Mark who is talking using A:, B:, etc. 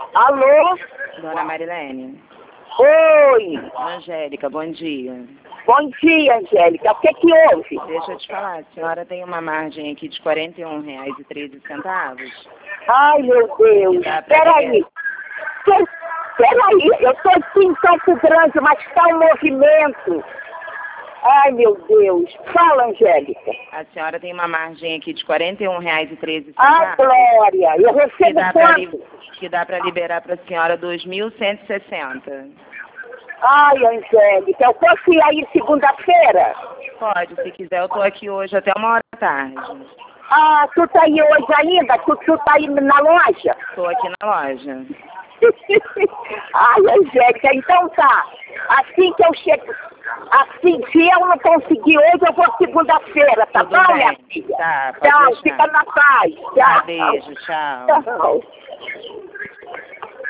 A: Alô?
B: Dona Marilene.
A: Oi.
B: Angélica, bom dia.
A: Bom dia, Angélica. O que houve?
B: Deixa eu te falar, a senhora tem uma margem aqui de R$ 41,13.
A: Ai, meu Deus. Peraí. Peraí, eu tô aqui em Campo Grande, mas está um movimento. Ai, meu Deus. Fala, Angélica.
B: A senhora tem uma margem aqui de R$ 41,13.
A: Ah, Glória. Eu recebo quanto?
B: Que dá para liberar para a senhora 2.160.
A: Ai, Angélica, eu posso ir aí segunda-feira?
B: Pode, se quiser, eu tô aqui hoje até 1h da tarde.
A: Ah, tu tá aí hoje ainda? Tu tá aí na loja?
B: Tô aqui na loja.
A: Ai, Angélica, então tá. Assim que eu chego, assim, se eu não conseguir hoje, eu vou segunda-feira, tá
B: Tudo
A: bom,
B: bem.
A: minha filha?
B: Tá, pode
A: Tchau,
B: deixar.
A: fica na paz.
B: Tá,
A: Tchau.
B: beijo, tchau.
A: Tchau.